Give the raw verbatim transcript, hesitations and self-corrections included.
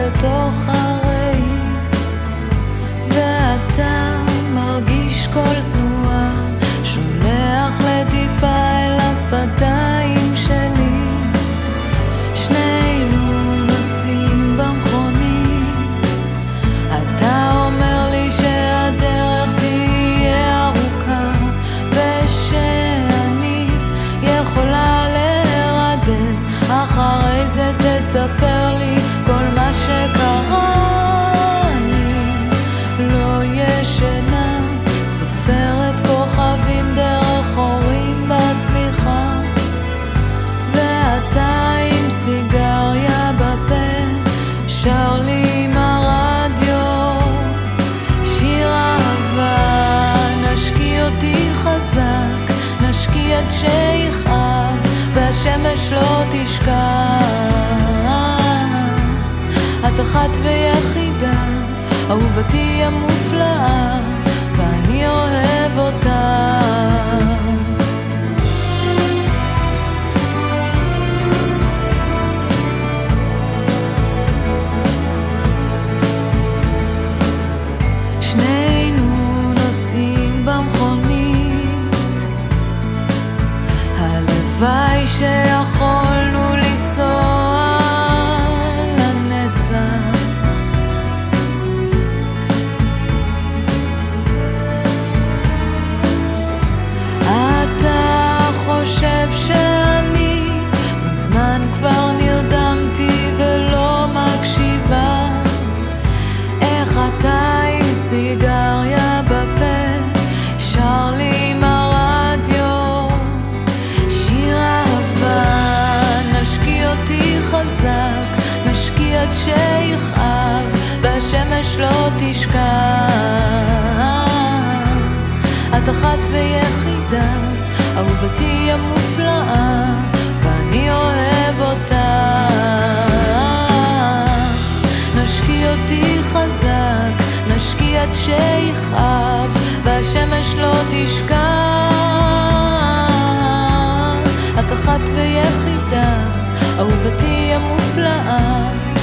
בתוך הרי, ואתה מרגיש כל תנועה, שולח לטיפה אל השפתיים שלי. שנינו נוסעים במכונית, אתה אומר לי שהדרך תהיה ארוכה, ושאני יכולה להירדם, אחרי זה תספר לי כל מה שקרה. אני לא ישנה, סופרת כוכבים דרך הורים בסמיכה, ואתה עם סיגריה בפה, שר לי עם הרדיו שיר אהבה. נשקיע אותי חזק, נשקיע עד שיכאב, והשמש לא תשכח. את אחת ויחידה, אהובתי המופלאה, ואני אוהב אותה. שנינו נוסעים במכונית, הלוואי שיכולנו לנסוע לנצח. אתה חושב שאני מזמן כבר נרדמתי ולא מקשיבה, איך אתה עם סיגריה בפה, שר לי עם הרדיו שיר אהבה. נשקיע אותי חזק, נשקיע עד שיכאב, והשמש לא תשכח. את אחת ויחידה, אהובתי המופלאה, ואני אוהב אותך. נשקיע אותי חזק, נשקיע עד שיכאב, והשמש לא תשכח. את אחת ויחידה, אהובתי המופלאה,